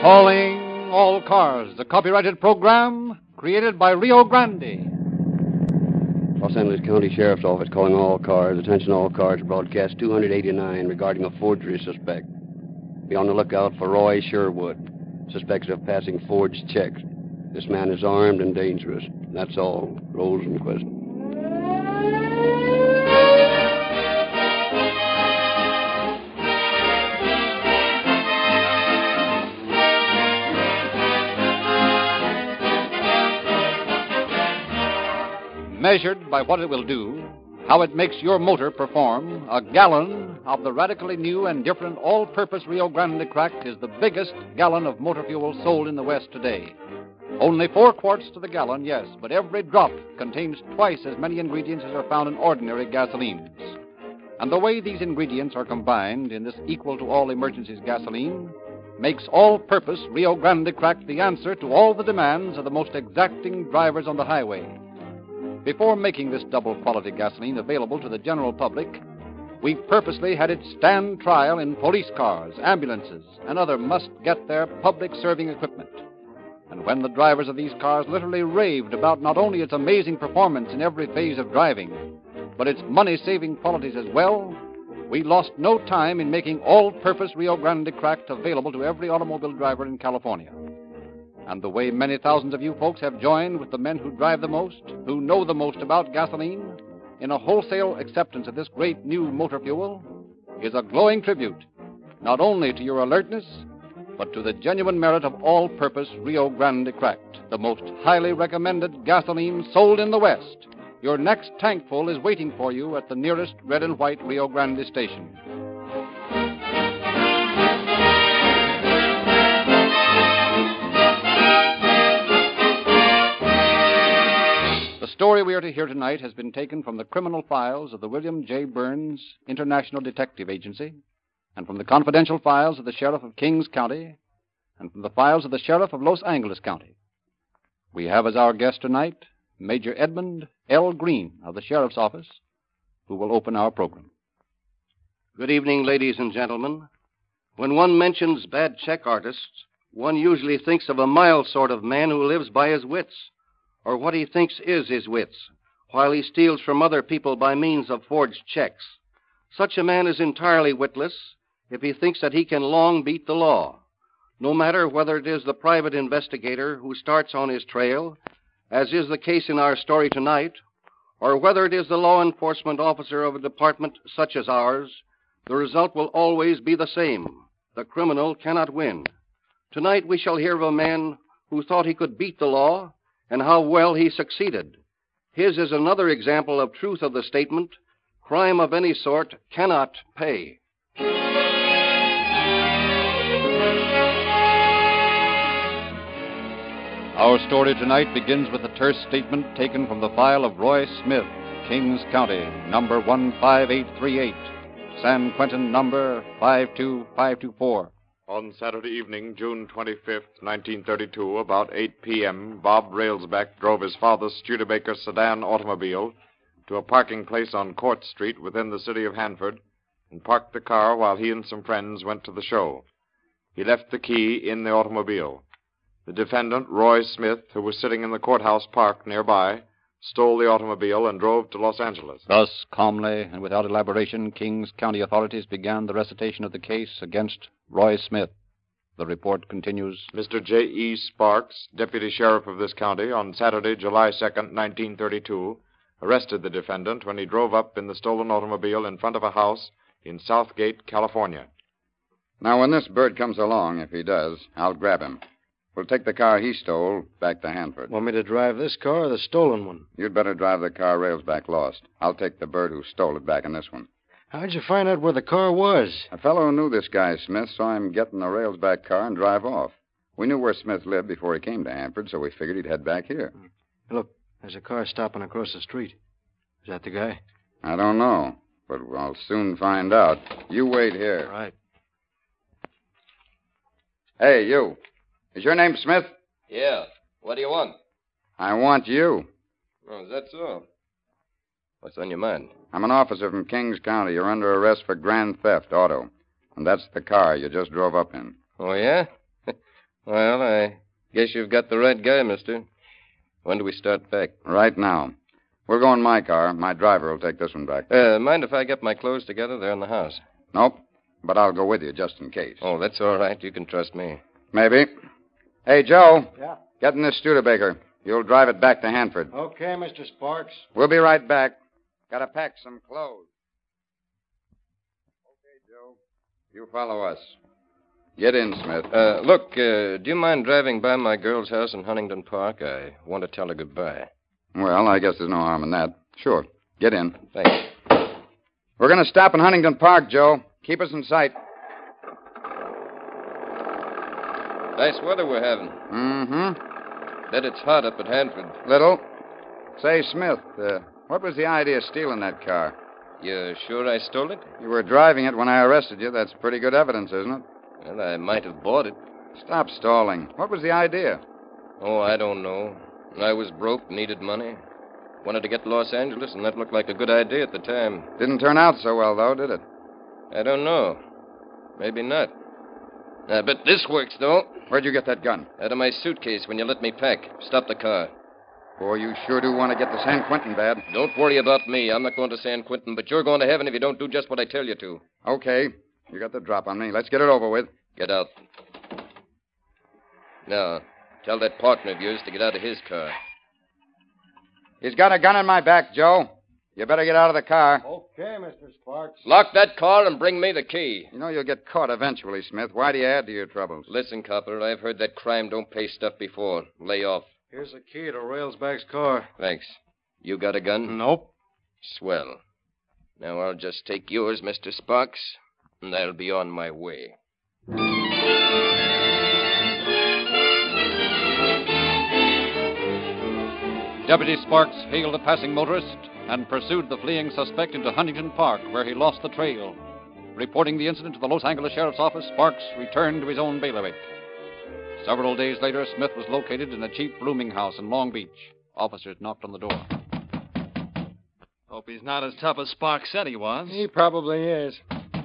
Calling all cars, the copyrighted program created by Rio Grande. Los Angeles County Sheriff's Office calling all cars. Attention all cars. Broadcast 289 regarding a forgery suspect. Be on the lookout for Roy Sherwood, suspected of passing forged checks. This man is armed and dangerous. That's all. Rosenquist. Measured by what it will do, how it makes your motor perform, a gallon of the radically new and different all-purpose Rio Grande Cracked is the biggest gallon of motor fuel sold in the West today. Only 4 quarts to the gallon, yes, but every drop contains twice as many ingredients as are found in ordinary gasolines. And the way these ingredients are combined in this equal to all emergencies gasoline makes all-purpose Rio Grande Cracked the answer to all the demands of the most exacting drivers on the highway. Before making this double-quality gasoline available to the general public, we purposely had it stand trial in police cars, ambulances, and other must-get-there public-serving equipment. And when the drivers of these cars literally raved about not only its amazing performance in every phase of driving, but its money-saving qualities as well, we lost no time in making all-purpose Rio Grande Cracked available to every automobile driver in California. And the way many thousands of you folks have joined with the men who drive the most, who know the most about gasoline, in a wholesale acceptance of this great new motor fuel, is a glowing tribute, not only to your alertness, but to the genuine merit of all-purpose Rio Grande Cracked, the most highly recommended gasoline sold in the West. Your next tankful is waiting for you at the nearest red and white Rio Grande station. The story we are to hear tonight has been taken from the criminal files of the William J. Burns International Detective Agency, and from the confidential files of the Sheriff of Kings County, and from the files of the Sheriff of Los Angeles County. We have as our guest tonight Major Edmund L. Green of the Sheriff's Office, who will open our program. Good evening, ladies and gentlemen. When one mentions bad check artists, one usually thinks of a mild sort of man who lives by his wits, or what he thinks is his wits, while he steals from other people by means of forged checks. Such a man is entirely witless if he thinks that he can long beat the law, no matter whether it is the private investigator who starts on his trail, as is the case in our story tonight, or whether it is the law enforcement officer of a department such as ours. The result will always be the same. The criminal cannot win. Tonight we shall hear of a man who thought he could beat the law, and how well he succeeded. His is another example of truth of the statement, crime of any sort cannot pay. Our story tonight begins with a terse statement taken from the file of Roy Smith, Kings County, number 15838, San Quentin number 52524. On Saturday evening, June 25th, 1932, about 8 p.m., Bob Railsback drove his father's Studebaker sedan automobile to a parking place on Court Street within the city of Hanford and parked the car while he and some friends went to the show. He left the key in the automobile. The defendant, Roy Smith, who was sitting in the courthouse park nearby, stole the automobile and drove to Los Angeles. Thus, calmly and without elaboration, Kings County authorities began the recitation of the case against Roy Smith. The report continues. Mr. J.E. Sparks, deputy sheriff of this county, on Saturday, July 2nd, 1932, arrested the defendant when he drove up in the stolen automobile in front of a house in Southgate, California. Now, when this bird comes along, if he does, I'll grab him. We'll take the car he stole back to Hanford. Want me to drive this car or the stolen one? You'd better drive the car Railsback lost. I'll take the bird who stole it back in this one. How'd you find out where the car was? A fellow who knew this guy, Smith, saw him get in the Railsback car and drive off. We knew where Smith lived before he came to Hanford, so we figured he'd head back here. Look, there's a car stopping across the street. Is that the guy? I don't know, but I'll soon find out. You wait here. All right. Hey, you. Is your name Smith? Yeah. What do you want? I want you. Oh, is that so? What's on your mind? I'm an officer from Kings County. You're under arrest for grand theft, auto. And that's the car you just drove up in. Oh, yeah? Well, I guess you've got the right guy, mister. When do we start back? Right now. We'll go in my car. My driver will take this one back. Mind if I get my clothes together? They're in the house. Nope. But I'll go with you just in case. Oh, that's all right. You can trust me. Maybe. Hey, Joe. Yeah? Get in this Studebaker. You'll drive it back to Hanford. Okay, Mr. Sparks. We'll be right back. Gotta pack some clothes. Okay, Joe. You follow us. Get in, Smith. Look, do you mind driving by my girl's house in Huntington Park? I want to tell her goodbye. Well, I guess there's no harm in that. Sure. Get in. Thanks. We're going to stop in Huntington Park, Joe. Keep us in sight. Nice weather we're having. Mm-hmm. Bet it's hot up at Hanford. Little. Say, Smith, what was the idea of stealing that car? You sure I stole it? You were driving it when I arrested you. That's pretty good evidence, isn't it? Well, I might have bought it. Stop stalling. What was the idea? Oh, I don't know. I was broke, needed money. Wanted to get to Los Angeles, and that looked like a good idea at the time. Didn't turn out so well, though, did it? I don't know. Maybe not. I bet this works, though. Where'd you get that gun? Out of my suitcase when you let me pack. Stop the car. Boy, you sure do want to get to San Quentin bad. Don't worry about me. I'm not going to San Quentin, but you're going to heaven if you don't do just what I tell you to. Okay. You got the drop on me. Let's get it over with. Get out. Now, tell that partner of yours to get out of his car. He's got a gun in my back, Joe. You better get out of the car. Okay, Mr. Sparks. Lock that car and bring me the key. You know you'll get caught eventually, Smith. Why do you add to your troubles? Listen, copper, I've heard that crime don't pay stuff before. Lay off. Here's the key to Railsback's car. Thanks. You got a gun? Nope. Swell. Now I'll just take yours, Mr. Sparks, and I'll be on my way. Deputy Sparks hailed a passing motorist and pursued the fleeing suspect into Huntington Park, where he lost the trail. Reporting the incident to the Los Angeles Sheriff's Office, Sparks returned to his own bailiwick. Several days later, Smith was located in a cheap rooming house in Long Beach. Officers knocked on the door. Hope he's not as tough as Sparks said he was. He probably is.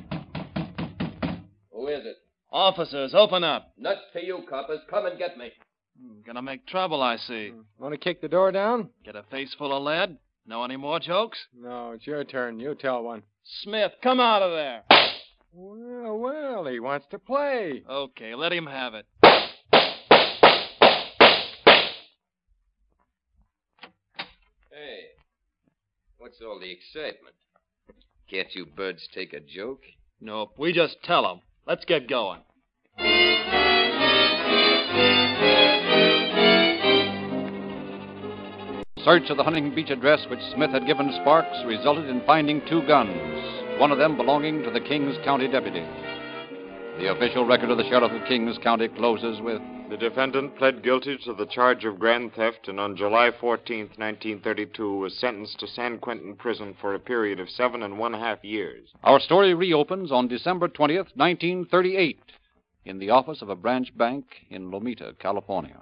Who is it? Officers, open up. Nuts to you, coppers. Come and get me. Gonna make trouble, I see. Want to kick the door down? Get a face full of lead? Know any more jokes? No, it's your turn. You tell one. Smith, come out of there. Well, he wants to play. Okay, let him have it. Hey, what's all the excitement? Can't you birds take a joke? Nope, we just tell him. Let's get going. Search of the Huntington Beach address which Smith had given Sparks resulted in finding 2 guns, one of them belonging to the Kings County deputy. The official record of the sheriff of Kings County closes with, The defendant pled guilty to the charge of grand theft and on July 14, 1932, was sentenced to San Quentin prison for a period of 7½ years. Our story reopens on December 20th, 1938, in the office of a branch bank in Lomita, California.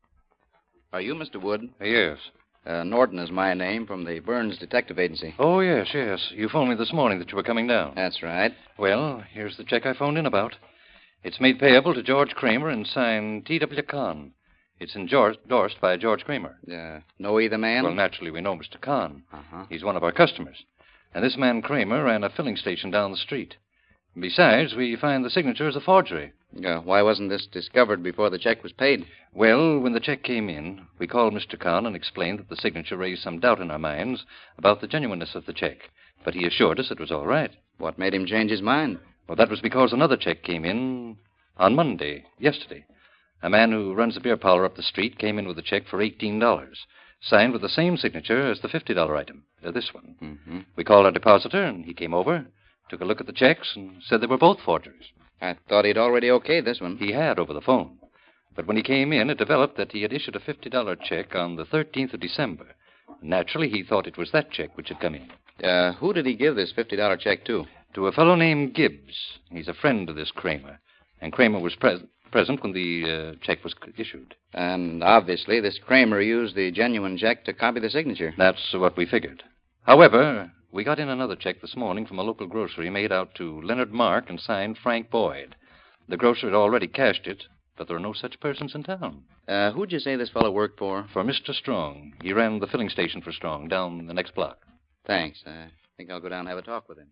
Are you Mr. Wood? Yes. Norton is my name from the Burns Detective Agency. Oh, yes. You phoned me this morning that you were coming down. That's right. Well, here's the check I phoned in about. It's made payable to George Kramer and signed T.W. Kahn. It's endorsed by George Kramer. Know either man? Well, naturally, we know Mr. Kahn. Uh-huh. He's one of our customers. And this man Kramer ran a filling station down the street. Besides, we find the signature is a forgery. Why wasn't this discovered before the check was paid? Well, when the check came in, we called Mr. Kahn and explained that the signature raised some doubt in our minds about the genuineness of the check. But he assured us it was all right. What made him change his mind? Well, that was because another check came in on Monday, yesterday. A man who runs a beer parlor up the street came in with a check for $18, signed with the same signature as the $50 item, this one. Mm-hmm. We called our depositor, and he came over, took a look at the checks, and said they were both forgeries. I thought he'd already okayed this one. He had over the phone. But when he came in, it developed that he had issued a $50 check on the 13th of December. Naturally, he thought it was that check which had come in. Who did he give this $50 check to? To a fellow named Gibbs. He's a friend of this Kramer. And Kramer was present when the check was issued. And obviously, this Kramer used the genuine check to copy the signature. That's what we figured. However, we got in another check this morning from a local grocery made out to Leonard Mark and signed Frank Boyd. The grocer had already cashed it, but there are no such persons in town. Who'd you say this fellow worked for? For Mr. Strong. He ran the filling station for Strong down the next block. Thanks. I think I'll go down and have a talk with him.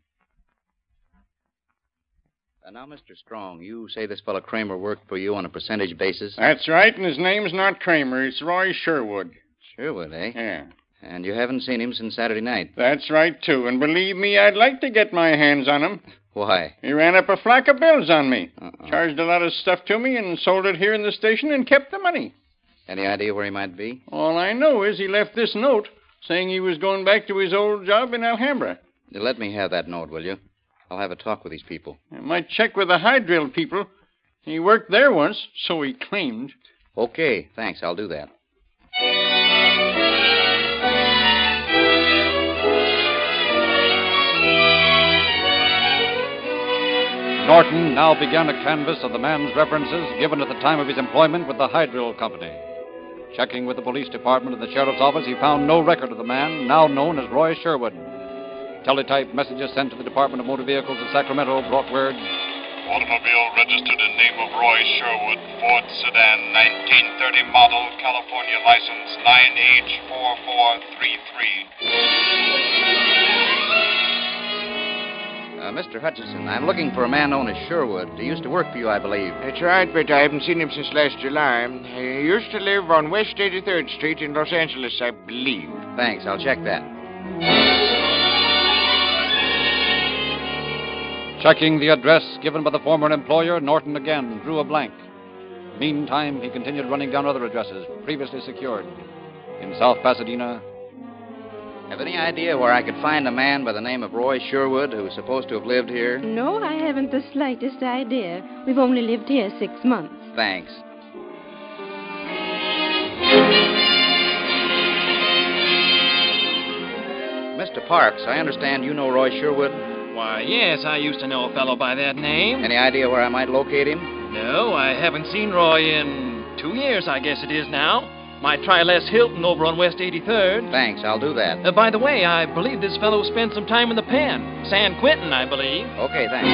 Now, Mr. Strong, you say this fellow Kramer worked for you on a percentage basis? That's right, and his name's not Kramer. It's Roy Sherwood. Sherwood, eh? Yeah. And you haven't seen him since Saturday night? That's right, too. And believe me, I'd like to get my hands on him. Why? He ran up a flock of bills on me. Uh-oh. Charged a lot of stuff to me and sold it here in the station and kept the money. Any idea where he might be? All I know is he left this note saying he was going back to his old job in Alhambra. Let me have that note, will you? I'll have a talk with these people. I might check with the hide drill people. He worked there once, so he claimed. Okay, thanks. I'll do that. Norton now began a canvass of the man's references given at the time of his employment with the hide drill company. Checking with the police department and the sheriff's office, he found no record of the man, now known as Roy Sherwood. Teletype messages sent to the Department of Motor Vehicles in Sacramento brought word: automobile registered in name of Roy Sherwood, Ford sedan, 1930 model, California license, 9H4433. Mr. Hutchison, I'm looking for a man known as Sherwood. He used to work for you, I believe. That's right, but I haven't seen him since last July. He used to live on West 83rd Street in Los Angeles, I believe. Thanks, I'll check that. Checking the address given by the former employer, Norton again drew a blank. Meantime, he continued running down other addresses previously secured. In South Pasadena. Have any idea where I could find a man by the name of Roy Sherwood who's supposed to have lived here? No, I haven't the slightest idea. We've only lived here 6 months. Thanks. Mr. Parks, I understand you know Roy Sherwood? Why, yes, I used to know a fellow by that name. Any idea where I might locate him? No, I haven't seen Roy in 2 years, I guess it is now. Might try Les Hilton over on West 83rd. Thanks, I'll do that. By the way, I believe this fellow spent some time in the pen. San Quentin, I believe. Okay, thanks.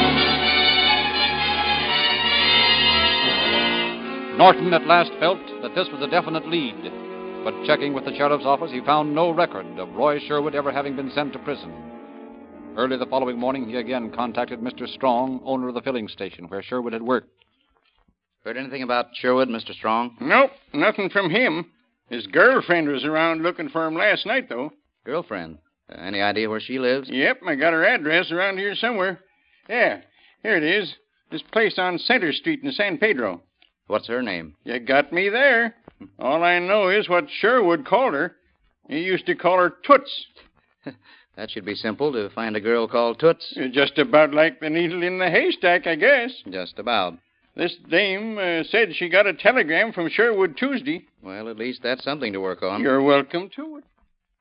Norton at last felt that this was a definite lead. But checking with the sheriff's office, he found no record of Roy Sherwood ever having been sent to prison. Early the following morning, he again contacted Mr. Strong, owner of the filling station where Sherwood had worked. Heard anything about Sherwood, Mr. Strong? Nope, nothing from him. His girlfriend was around looking for him last night, though. Girlfriend? Any idea where she lives? Yep, I got her address around here somewhere. Yeah, here it is. This place on Center Street in San Pedro. What's her name? You got me there. All I know is what Sherwood called her. He used to call her Toots. That should be simple to find a girl called Toots. Just about like the needle in the haystack, I guess. Just about. This dame said she got a telegram from Sherwood Tuesday. Well, at least that's something to work on. You're welcome to it.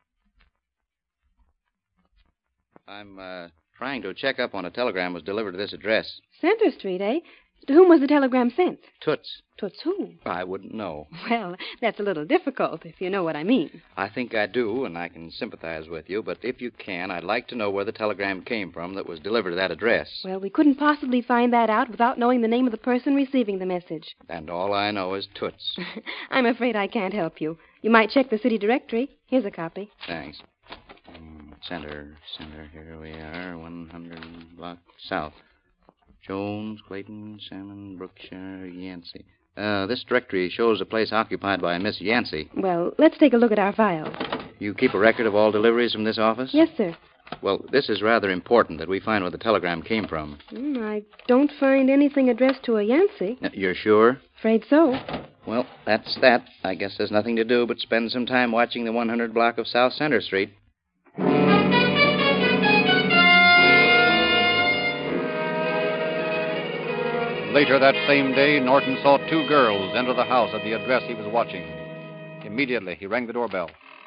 I'm trying to check up on a telegram was delivered to this address. Center Street, eh? To whom was the telegram sent? Toots. Toots who? I wouldn't know. Well, that's a little difficult, if you know what I mean. I think I do, and I can sympathize with you, but if you can, I'd like to know where the telegram came from that was delivered to that address. Well, we couldn't possibly find that out without knowing the name of the person receiving the message. And all I know is Toots. I'm afraid I can't help you. You might check the city directory. Here's a copy. Thanks. Center, here we are, 100 block south. Jones, Clayton, Salmon, Brookshire, Yancey. This directory shows a place occupied by a Miss Yancey. Well, let's take a look at our files. You keep a record of all deliveries from this office? Yes, sir. Well, this is rather important that we find where the telegram came from. I don't find anything addressed to a Yancey. You're sure? Afraid so. Well, that's that. I guess there's nothing to do but spend some time watching the 100 block of South Center Street. Later that same day, Norton saw 2 girls enter the house at the address he was watching. Immediately, he rang the doorbell.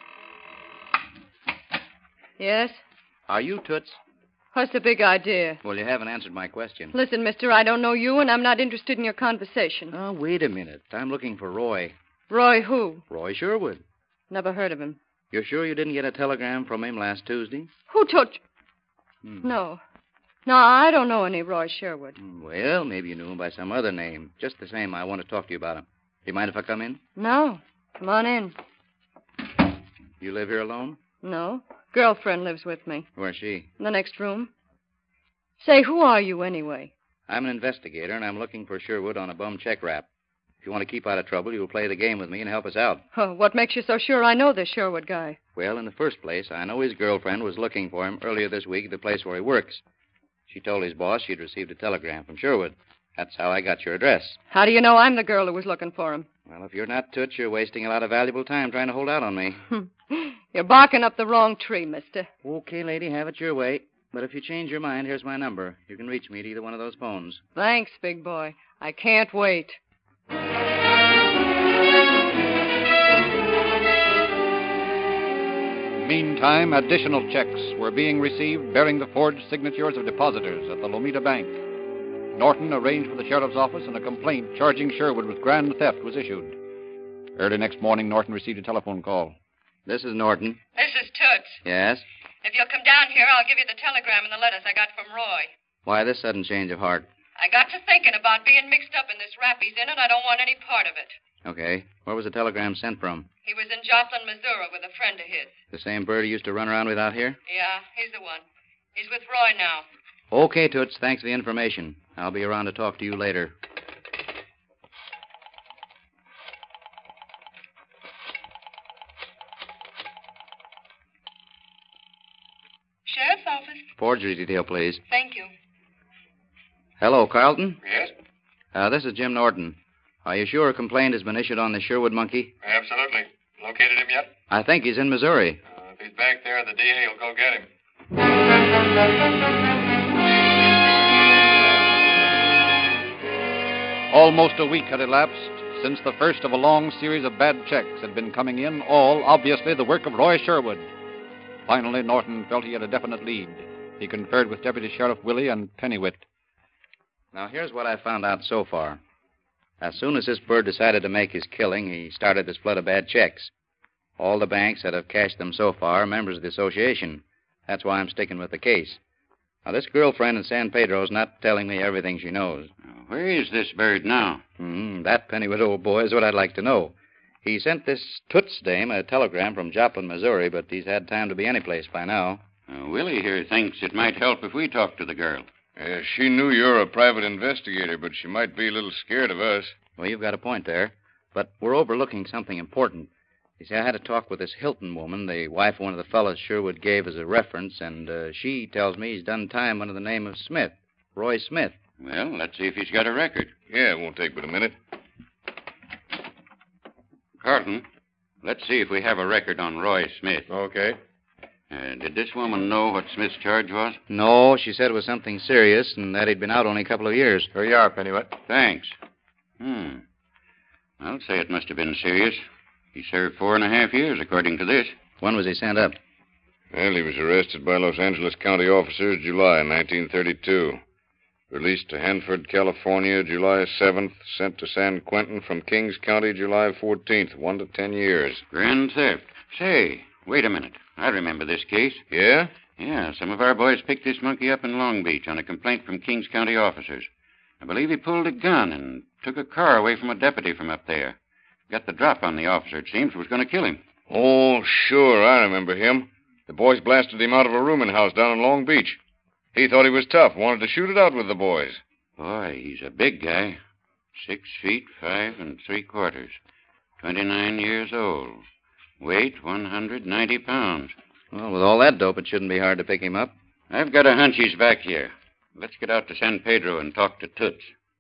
Yes? Are you Toots? What's the big idea? Well, you haven't answered my question. Listen, mister, I don't know you, and I'm not interested in your conversation. Oh, wait a minute. I'm looking for Roy. Roy who? Roy Sherwood. Never heard of him. You're sure you didn't get a telegram from him last Tuesday? Who told you? No. No, I don't know any Roy Sherwood. Well, maybe you knew him by some other name. Just the same, I want to talk to you about him. Do you mind if I come in? No. Come on in. You live here alone? No. Girlfriend lives with me. Where's she? In the next room. Say, who are you anyway? I'm an investigator, and I'm looking for Sherwood on a bum check rap. If you want to keep out of trouble, you'll play the game with me and help us out. Oh, what makes you so sure I know this Sherwood guy? Well, in the first place, I know his girlfriend was looking for him earlier this week at the place where he works. She told his boss she'd received a telegram from Sherwood. That's how I got your address. How do you know I'm the girl who was looking for him? Well, if you're not Toots, you're wasting a lot of valuable time trying to hold out on me. You're barking up the wrong tree, mister. Okay, lady, have it your way. But if you change your mind, here's my number. You can reach me at either one of those phones. Thanks, big boy. I can't wait. Meantime, additional checks were being received bearing the forged signatures of depositors at the Lomita Bank. Norton arranged with the sheriff's office, and a complaint charging Sherwood with grand theft was issued. Early next morning, Norton received a telephone call. This is Norton. This is Toots. Yes? If you'll come down here, I'll give you the telegram and the letters I got from Roy. Why this sudden change of heart? I got to thinking about being mixed up in this rap he's in, and I don't want any part of it. Okay. Where was the telegram sent from? He was in Joplin, Missouri with a friend of his. The same bird he used to run around with out here? Yeah, he's the one. He's with Roy now. Okay, Toots. Thanks for the information. I'll be around to talk to you later. Sheriff's office. Forgery detail, please. Thank you. Hello, Carlton. Yes? This is Jim Norton. Are you sure a complaint has been issued on the Sherwood monkey? Absolutely. Located him yet? I think he's in Missouri. If he's back there, the DA will go get him. Almost a week had elapsed since the first of a long series of bad checks had been coming in, all obviously the work of Roy Sherwood. Finally, Norton felt he had a definite lead. He conferred with Deputy Sheriff Willie and Pennywit. Now, here's what I found out so far. As soon as this bird decided to make his killing, he started this flood of bad checks. All the banks that have cashed them so far are members of the association. That's why I'm sticking with the case. Now, this girlfriend in San Pedro's not telling me everything she knows. Where is this bird now? That Pennywit old boy is what I'd like to know. He sent this Toots dame a telegram from Joplin, Missouri, but he's had time to be anyplace by now. Willie here thinks it might help if we talk to the girl. She knew you're a private investigator, but she might be a little scared of us. Well, you've got a point there. But we're overlooking something important. You see, I had to talk with this Hilton woman, the wife of one of the fellows Sherwood gave as a reference, and she tells me he's done time under the name of Smith, Roy Smith. Well, let's see if he's got a record. Yeah, it won't take but a minute. Carlton, let's see if we have a record on Roy Smith. Okay. Did this woman know what Smith's charge was? No, she said it was something serious and that he'd been out only a couple of years. Here you are, Pennywit. Thanks. I'll say it must have been serious. He served 4.5 years, according to this. When was he sent up? Well, he was arrested by Los Angeles County officers July 1932. Released to Hanford, California, July 7th. Sent to San Quentin from Kings County, July 14th. 1 to 10 years. Grand theft. Say, wait a minute. I remember this case. Yeah? Yeah, some of our boys picked this monkey up in Long Beach on a complaint from Kings County officers. I believe he pulled a gun and took a car away from a deputy from up there. Got the drop on the officer, it seems, was going to kill him. Oh, sure, I remember him. The boys blasted him out of a rooming house down in Long Beach. He thought he was tough, wanted to shoot it out with the boys. Boy, he's a big guy. 6 feet 5 3/4. 29 years old. Weight 190 pounds. Well, with all that dope, it shouldn't be hard to pick him up. I've got a hunch he's back here. Let's get out to San Pedro and talk to Toots.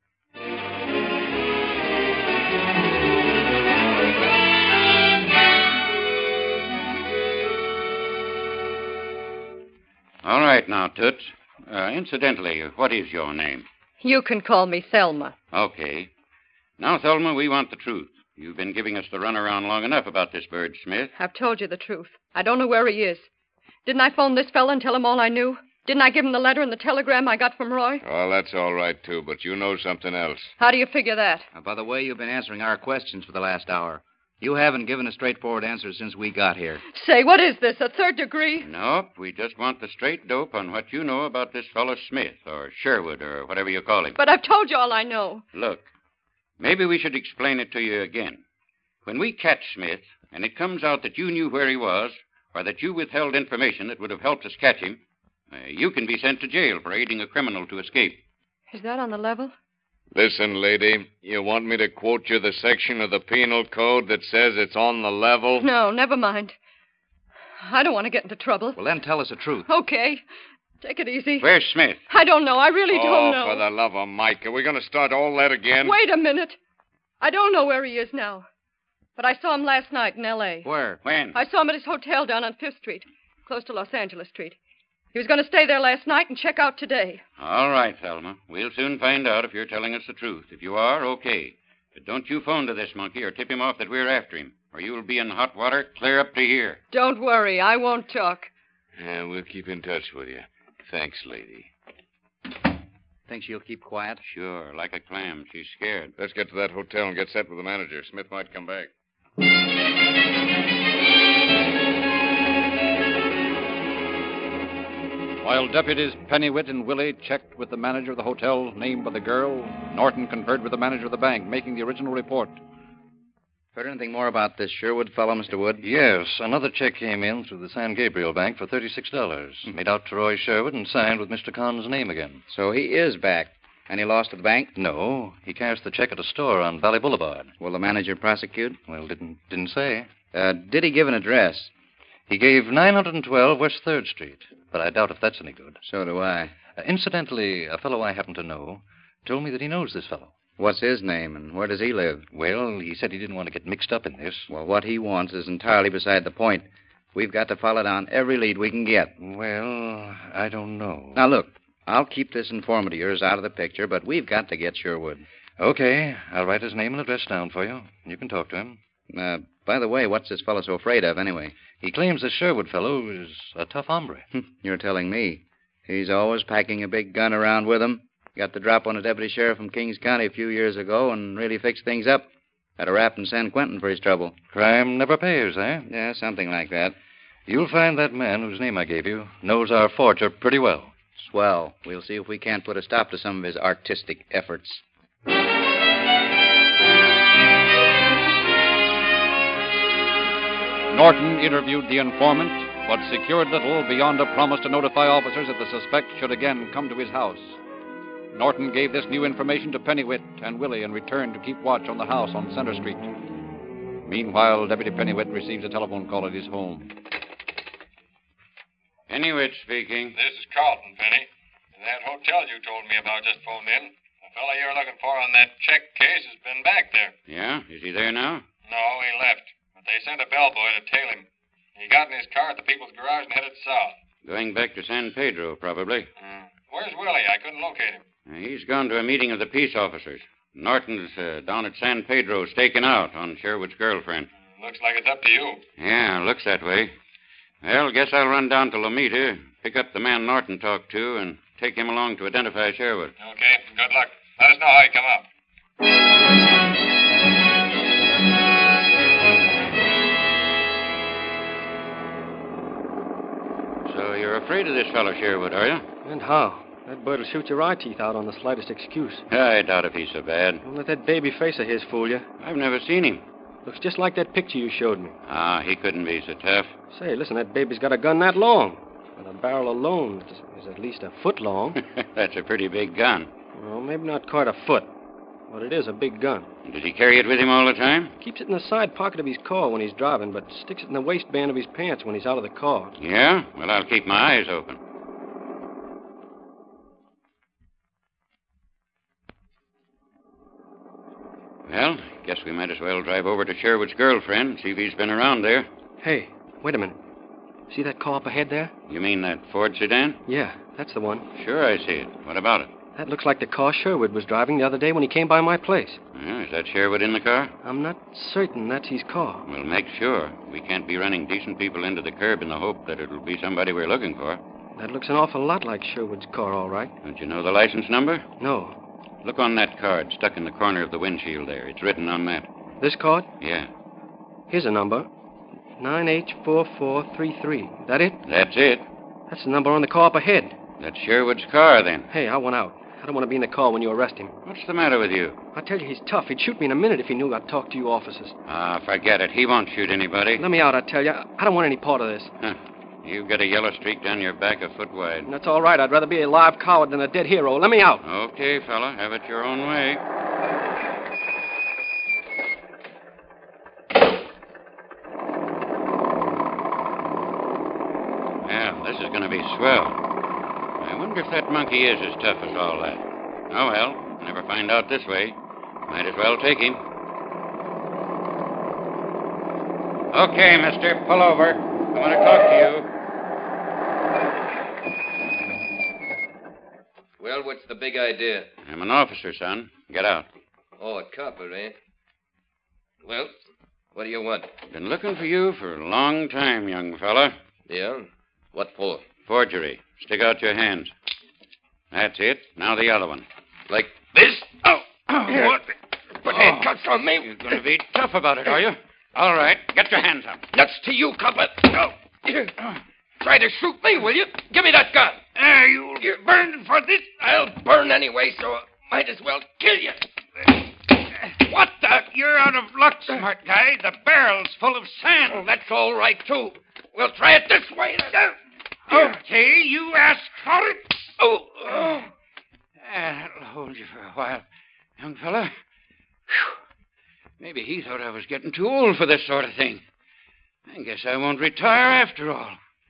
All right now, Toots. Incidentally, what is your name? You can call me Thelma. Okay. Now, Thelma, we want the truth. You've been giving us the runaround long enough about this bird, Smith. I've told you the truth. I don't know where he is. Didn't I phone this fella and tell him all I knew? Didn't I give him the letter and the telegram I got from Roy? Well, that's all right, too, but you know something else. How do you figure that? By the way, you've been answering our questions for the last hour. You haven't given a straightforward answer since we got here. Say, what is this, a third degree? Nope, we just want the straight dope on what you know about this fellow Smith, or Sherwood, or whatever you call him. But I've told you all I know. Look, maybe we should explain it to you again. When we catch Smith, and it comes out that you knew where he was, or that you withheld information that would have helped us catch him, you can be sent to jail for aiding a criminal to escape. Is that on the level? Listen, lady, you want me to quote you the section of the penal code that says it's on the level? No, never mind. I don't want to get into trouble. Well, then tell us the truth. Okay. Take it easy. Where's Smith? I don't know. I really don't know. Oh, for the love of Mike. Are we going to start all that again? Wait a minute. I don't know where he is now. But I saw him last night in L.A. Where? When? I saw him at his hotel down on 5th Street, close to Los Angeles Street. He was going to stay there last night and check out today. All right, Thelma. We'll soon find out if you're telling us the truth. If you are, okay. But don't you phone to this monkey or tip him off that we're after him, or you'll be in hot water clear up to here. Don't worry. I won't talk. Yeah, we'll keep in touch with you. Thanks, lady. Think she'll keep quiet? Sure, like a clam. She's scared. Let's get to that hotel and get set with the manager. Smith might come back. While deputies Pennywit and Willie checked with the manager of the hotel named by the girl, Norton conferred with the manager of the bank, making the original report. Heard anything more about this Sherwood fellow, Mr. Wood? Yes, another check came in through the San Gabriel Bank for $36. Made out to Roy Sherwood and signed with Mr. Kahn's name again. So he is back. Any loss to the bank? No, he cashed the check at a store on Valley Boulevard. Will the manager prosecute? Well, didn't say. Did he give an address? He gave 912 West 3rd Street, but I doubt if that's any good. So do I. Incidentally, a fellow I happen to know told me that he knows this fellow. What's his name, and where does he live? Well, he said he didn't want to get mixed up in this. Well, what he wants is entirely beside the point. We've got to follow down every lead we can get. Well, I don't know. Now, look, I'll keep this informant of yours out of the picture, but we've got to get Sherwood. Okay, I'll write his name and address down for you. You can talk to him. By the way, what's this fellow so afraid of, anyway? He claims this Sherwood fellow is a tough hombre. You're telling me. He's always packing a big gun around with him. Got the drop on a deputy sheriff from Kings County a few years ago and really fixed things up. Had a rap in San Quentin for his trouble. Crime never pays, eh? Yeah, something like that. You'll find that man whose name I gave you knows our forger pretty well. Swell. We'll see if we can't put a stop to some of his artistic efforts. Norton interviewed the informant, but secured little beyond a promise to notify officers if the suspect should again come to his house. Norton gave this new information to Pennywit and Willie and returned to keep watch on the house on Center Street. Meanwhile, Deputy Pennywit receives a telephone call at his home. Pennywit speaking. This is Carlton, Penny. That hotel you told me about just phoned in. The fellow you're looking for on that check case has been back there. Yeah? Is he there now? No, he left. But they sent a bellboy to tail him. He got in his car at the People's Garage and headed south. Going back to San Pedro, probably. Where's Willie? I couldn't locate him. He's gone to a meeting of the peace officers. Norton's down at San Pedro staking out on Sherwood's girlfriend. Looks like it's up to you. Yeah, looks that way. Well, guess I'll run down to Lomita, pick up the man Norton talked to, and take him along to identify Sherwood. Okay, good luck. Let us know how you come out. So you're afraid of this fellow Sherwood, are you? And how? That bird'll shoot your eye teeth out on the slightest excuse. I doubt if he's so bad. Don't let that baby face of his fool you. I've never seen him. Looks just like that picture you showed me. Ah, he couldn't be so tough. Say, listen, that baby's got a gun that long. And the barrel alone is at least a foot long. That's a pretty big gun. Well, maybe not quite a foot, but it is a big gun. Does he carry it with him all the time? Keeps it in the side pocket of his car when he's driving, but sticks it in the waistband of his pants when he's out of the car. Yeah? Well, I'll keep my eyes open. Well, guess we might as well drive over to Sherwood's girlfriend and see if he's been around there. Hey, wait a minute. See that car up ahead there? You mean that Ford sedan? Yeah, that's the one. Sure, I see it. What about it? That looks like the car Sherwood was driving the other day when he came by my place. Is that Sherwood in the car? I'm not certain that's his car. We'll make sure. We can't be running decent people into the curb in the hope that it'll be somebody we're looking for. That looks an awful lot like Sherwood's car, all right. Don't you know the license number? No. Look on that card stuck in the corner of the windshield there. It's written on that. This card? Yeah. Here's a number. 9H4433. That it? That's it. That's the number on the car up ahead. That's Sherwood's car, then. Hey, I want out. I don't want to be in the car when you arrest him. What's the matter with you? I tell you, he's tough. He'd shoot me in a minute if he knew I'd talk to you officers. Forget it. He won't shoot anybody. Let me out, I tell you. I don't want any part of this. Huh. You've got a yellow streak down your back a foot wide. That's all right. I'd rather be a live coward than a dead hero. Let me out. Okay, fella. Have it your own way. Well, this is going to be swell. I wonder if that monkey is as tough as all that. Oh, well. Never find out this way. Might as well take him. Okay, mister. Pull over. I want to talk to you. Well, what's the big idea? I'm an officer, son. Get out. Oh, a copper, eh? Well, what do you want? Been looking for you for a long time, young fella. Yeah? What for? Forgery. Stick out your hands. That's it. Now the other one. Like this? Oh, What? Put handcuffs on me. You're going to be tough about it, are you? All right. Get your hands up. Nuts to you, copper. Try to shoot me, will you? Give me that gun. You're burning for this? I'll burn anyway, so might as well kill you. What the? You're out of luck, smart guy. The barrel's full of sand. Oh, that's all right, too. We'll try it this way. Okay, you asked for it. Oh. That'll hold you for a while, young fella. Whew. Maybe he thought I was getting too old for this sort of thing. I guess I won't retire after all.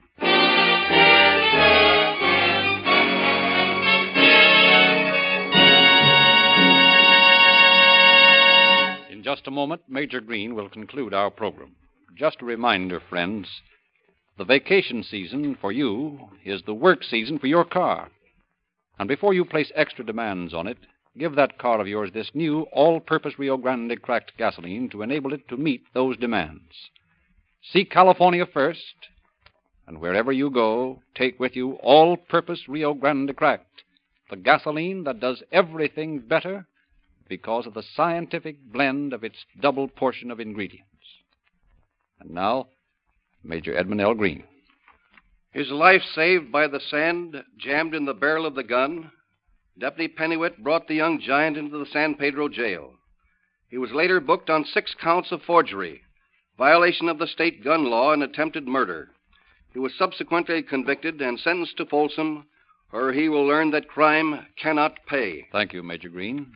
In just a moment, Major Green will conclude our program. Just a reminder, friends, the vacation season for you is the work season for your car. And before you place extra demands on it, give that car of yours this new all-purpose Rio Grande cracked gasoline to enable it to meet those demands. See California first, and wherever you go, take with you all-purpose Rio Grande cracked, the gasoline that does everything better because of the scientific blend of its double portion of ingredients. And now, Major Edmund L. Green. His life saved by the sand jammed in the barrel of the gun, Deputy Pennywit brought the young giant into the San Pedro jail. He was later booked on 6 counts of forgery, violation of the state gun law, and attempted murder. He was subsequently convicted and sentenced to Folsom, where he will learn that crime cannot pay. Thank you, Major Green.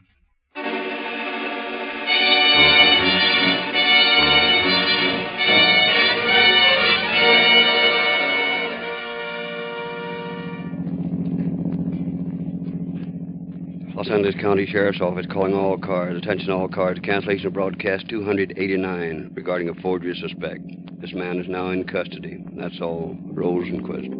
Los Angeles County Sheriff's Office calling all cars. Attention all cars. Cancellation of broadcast 289 regarding a forgery suspect. This man is now in custody. That's all. Rosenquist.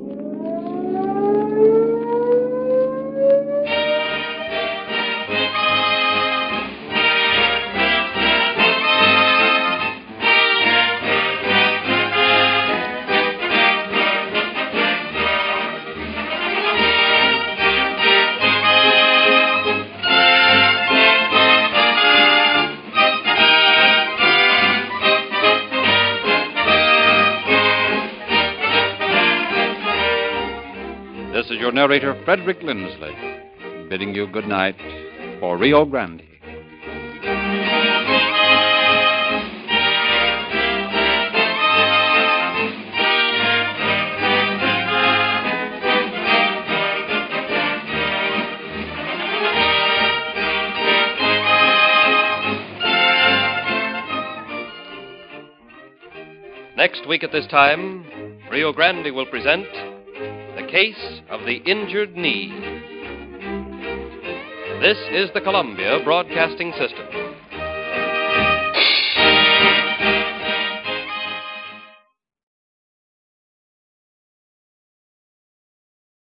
This is your narrator, Frederick Lindsley, bidding you good night for Rio Grande. Next week at this time, Rio Grande will present The Case of the Injured Knee. This is the Columbia Broadcasting System.